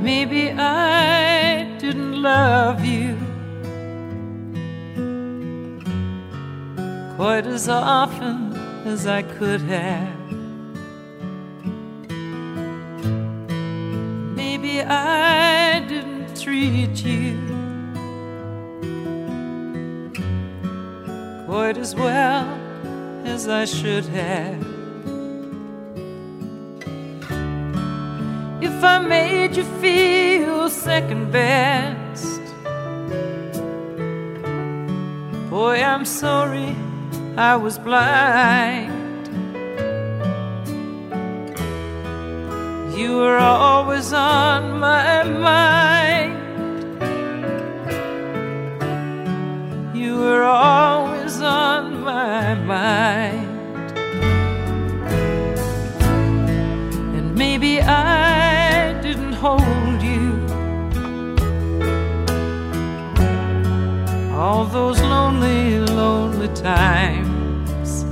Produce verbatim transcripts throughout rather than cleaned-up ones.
Maybe I didn't love you quite as often as I could have. Maybe I didn't treat you quite as well as I should have. If I made you feel second best, boy, I'm sorry I was blind. You were always on my mind. You were always on my mind. And maybe I didn't hold you all those lonely, lonely times.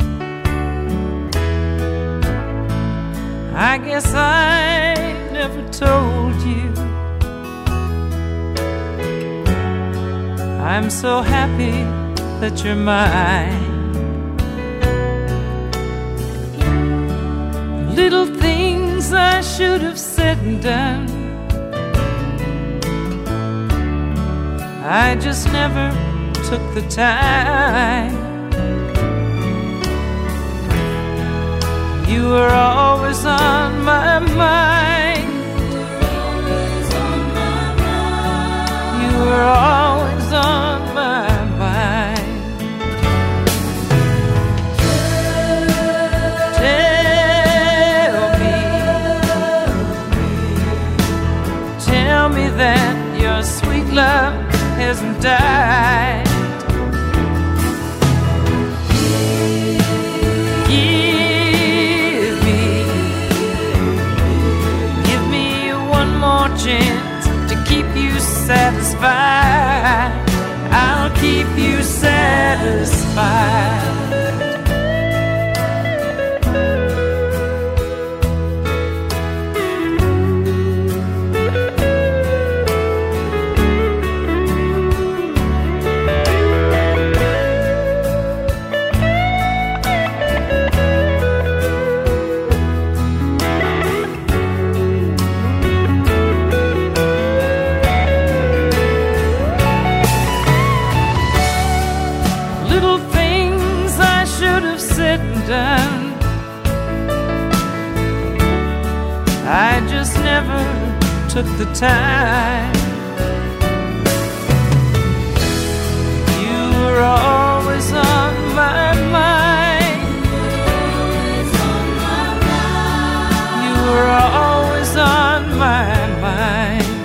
I guess I never told you I'm so happy that you're mine. Little things I should have said and done, I just never took the time. You were always on my mind. You were always on my mind. Tell me, tell me that your sweet love hasn't died. Give me, give me one more chance to keep you satisfied. I'll keep you satisfied. Done. I just never took the time. You were always on my mind. You were always on my mind.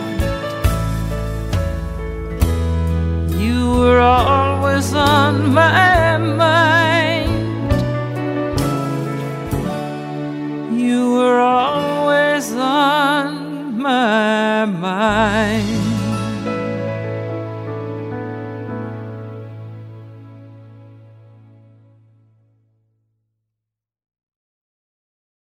You were always on my mind. You were always on my mind.